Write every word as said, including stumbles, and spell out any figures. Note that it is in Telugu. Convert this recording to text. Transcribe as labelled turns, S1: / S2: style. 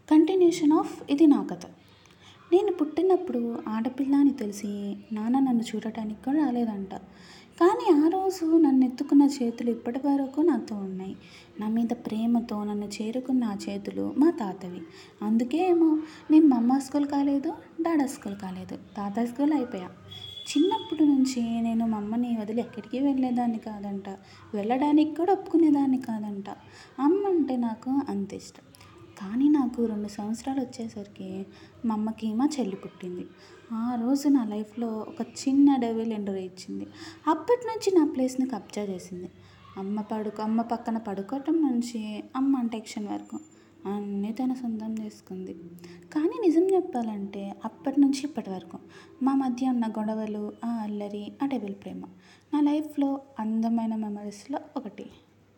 S1: కంటిన్యూషన్ ఆఫ్ ఇది నా కథ. నేను పుట్టినప్పుడు ఆడపిల్ల అని తెలిసి నాన్న నన్ను చూడటానికి కూడా రాలేదంట. కానీ ఆ రోజు నన్ను ఎత్తుకున్న చేతులు ఇప్పటి వరకు నాతో ఉన్నాయి. నా మీద ప్రేమతో నన్ను చేరుకున్న ఆ చేతులు మా తాతవి. అందుకే ఏమో నేను మా అమ్మ స్కూల్ కాలేదు, డాడా స్కూల్ కాలేదు, తాత స్కూల్ అయిపోయా. చిన్నప్పటి నుంచి నేను మా అమ్మని వదిలి ఎక్కడికి వెళ్ళేదాన్ని కాదంట. వెళ్ళడానికి కూడా ఒప్పుకునేదాన్ని కాదంట. అమ్మ అంటే నాకు అంత ఇష్టం. కానీ నాకు రెండు సంవత్సరాలు వచ్చేసరికి మా అమ్మకి మా చెల్లి పుట్టింది. ఆ రోజు నా లైఫ్లో ఒక చిన్న డెవిల్ ఎంటర్ ఇచ్చింది. అప్పటి నుంచి నా ప్లేస్ని కబ్జా చేసింది. అమ్మ పడుకో అమ్మ పక్కన పడుకోవటం నుంచి అమ్మ అంటెక్షన్ వరకు అన్నీ తన సొంతం చేసుకుంది. కానీ నిజం చెప్పాలంటే అప్పటి నుంచి ఇప్పటి వరకు మా మధ్య ఉన్న గొడవలు, ఆ అల్లరి, ఆ డెవిల్ ప్రేమ నా లైఫ్లో అందమైన మెమరీస్లో ఒకటి.